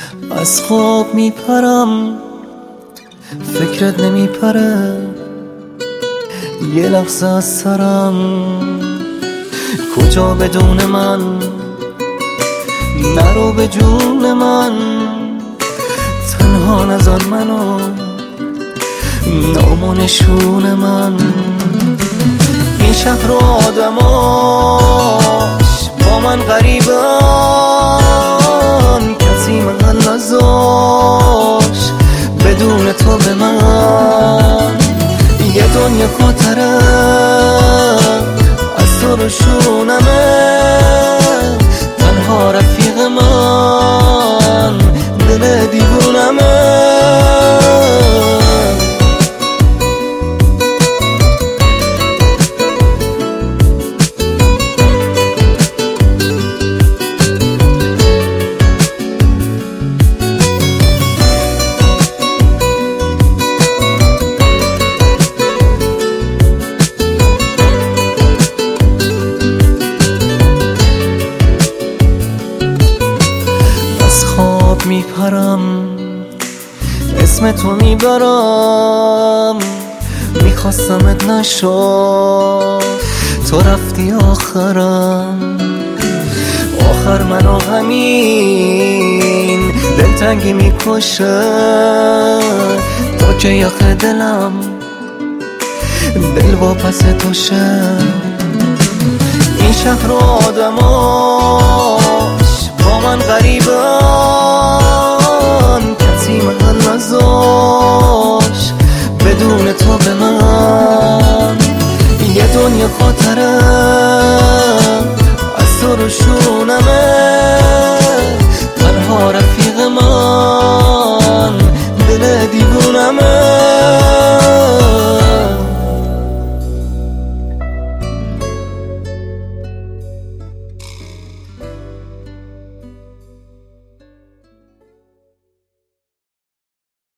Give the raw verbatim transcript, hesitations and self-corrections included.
از خواب میپرم فکرت نمیپره، یه لحظه از سرم کجا بدون من، نرو به جون من، تنها نذار منو، نام و نشون من. این شهر و آدماش با من غریبن، کسی محل نذاش بدون تو به من. یه دنیا خاطره از تو رو شونمه، تنها رفیق من دل دیوونمه. میپرم اسم تو میبرم، میخواستمت نشد تو رفتی آخرم. آخر منو همین دلتنگی میکشه، تا که یخ دلم دل واپس توشه. این شهر و آدماش با من غریبن، کسی محل نذاش بدون تو به من. یه دنیا خاطره